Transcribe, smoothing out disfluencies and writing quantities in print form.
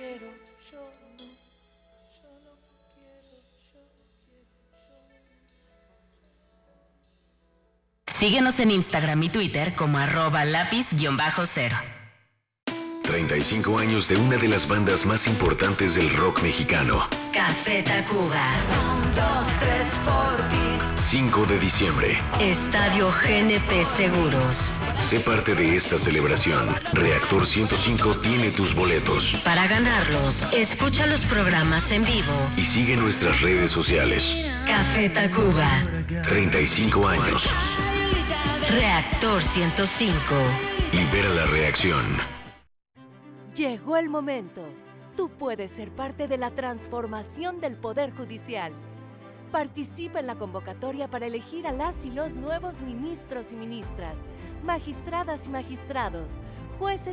quiero, yo no, yo no quiero, yo no quiero, yo no. Síguenos en Instagram y Twitter como @lápiz_cero. 35 años de una de las bandas más importantes del rock mexicano. Café Tacuba. 1, 2, 3 por ti. 5 de diciembre. Estadio GNP Seguros. Sé parte de esta celebración. Reactor 105 tiene tus boletos. Para ganarlos, escucha los programas en vivo. Y sigue nuestras redes sociales. Café Tacuba. 35 años. Reactor 105. Libera la reacción. Llegó el momento. Tú puedes ser parte de la transformación del Poder Judicial. Participa en la convocatoria para elegir a las y los nuevos ministros y ministras, magistradas y magistrados, jueces